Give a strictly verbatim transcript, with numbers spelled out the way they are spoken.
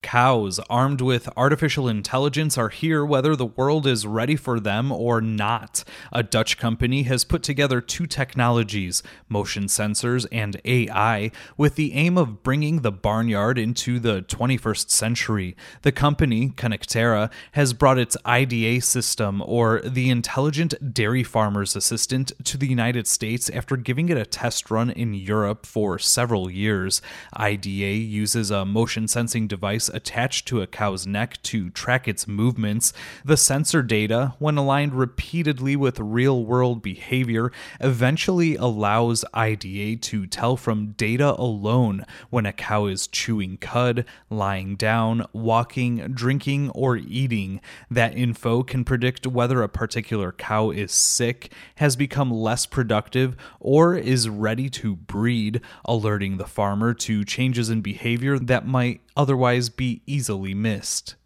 Cows, armed with artificial intelligence, are here whether the world is ready for them or not. A Dutch company has put together two technologies, motion sensors and A I, with the aim of bringing the barnyard into the twenty-first century. The company, Connectera, has brought its I D A system, or the Intelligent Dairy Farmer's Assistant, to the United States after giving it a test run in Europe for several years. I D A uses a motion sensing device attached to a cow's neck to track its movements. The sensor data, when aligned repeatedly with real-world behavior, eventually allows I D A to tell from data alone when a cow is chewing cud, lying down, walking, drinking, or eating. That info can predict whether a particular cow is sick, has become less productive, or is ready to breed, alerting the farmer to changes in behavior that might otherwise be easily missed.